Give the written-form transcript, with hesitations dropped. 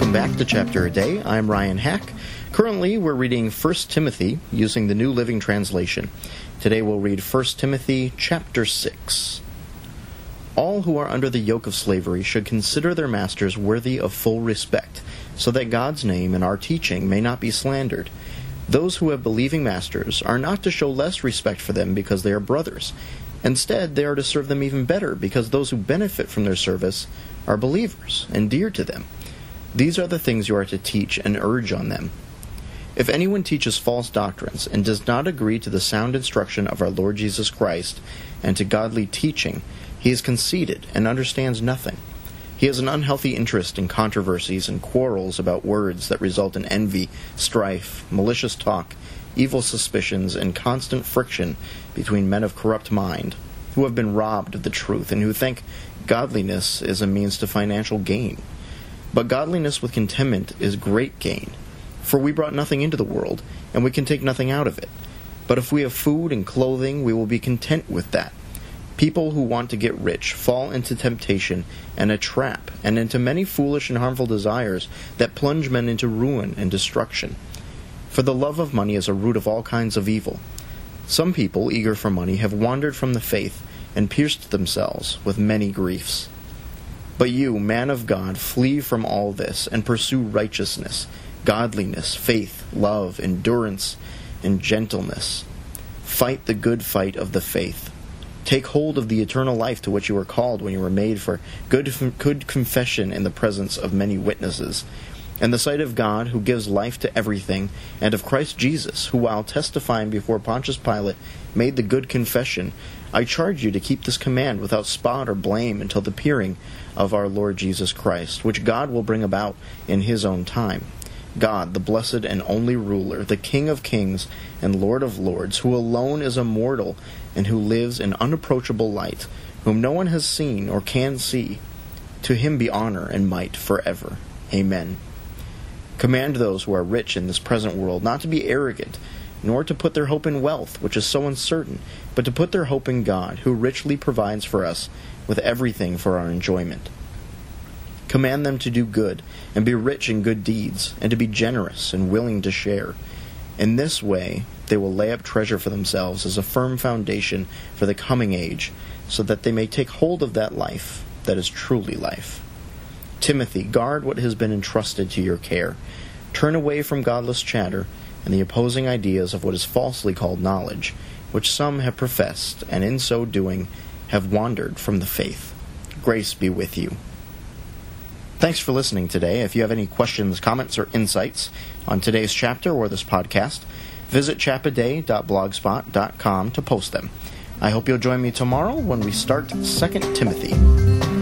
Welcome back to Chapter a Day. I'm Ryan Hack. Currently, we're reading 1 Timothy using the New Living Translation. Today we'll read 1 Timothy chapter 6. All who are under the yoke of slavery should consider their masters worthy of full respect, so that God's name and our teaching may not be slandered. Those who have believing masters are not to show less respect for them because they are brothers. Instead, they are to serve them even better because those who benefit from their service are believers and dear to them. These are the things you are to teach and urge on them. If anyone teaches false doctrines and does not agree to the sound instruction of our Lord Jesus Christ and to godly teaching, he is conceited and understands nothing. He has an unhealthy interest in controversies and quarrels about words that result in envy, strife, malicious talk, evil suspicions, and constant friction between men of corrupt mind, who have been robbed of the truth and who think godliness is a means to financial gain. But godliness with contentment is great gain. For we brought nothing into the world, and we can take nothing out of it. But if we have food and clothing, we will be content with that. People who want to get rich fall into temptation and a trap, and into many foolish and harmful desires that plunge men into ruin and destruction. For the love of money is a root of all kinds of evil. Some people, eager for money, have wandered from the faith and pierced themselves with many griefs. But you, man of God, flee from all this and pursue righteousness, godliness, faith, love, endurance, and gentleness. Fight the good fight of the faith. Take hold of the eternal life to which you were called when you were made for good confession in the presence of many witnesses, and the sight of God, who gives life to everything, and of Christ Jesus, who, while testifying before Pontius Pilate, made the good confession. I charge you to keep this command without spot or blame until the appearing of our Lord Jesus Christ, which God will bring about in his own time. God, the blessed and only ruler, the King of kings and Lord of lords, who alone is immortal and who lives in unapproachable light, whom no one has seen or can see, to him be honor and might forever. Amen. Command those who are rich in this present world not to be arrogant, nor to put their hope in wealth, which is so uncertain, but to put their hope in God, who richly provides for us with everything for our enjoyment. Command them to do good, and be rich in good deeds, and to be generous and willing to share. In this way, they will lay up treasure for themselves as a firm foundation for the coming age, so that they may take hold of that life that is truly life. Timothy, guard what has been entrusted to your care. Turn away from godless chatter and the opposing ideas of what is falsely called knowledge, which some have professed, and in so doing have wandered from the faith. Grace be with you. Thanks for listening today. If you have any questions, comments, or insights on today's chapter or this podcast, visit chapaday.blogspot.com to post them. I hope you'll join me tomorrow when we start 2 Timothy.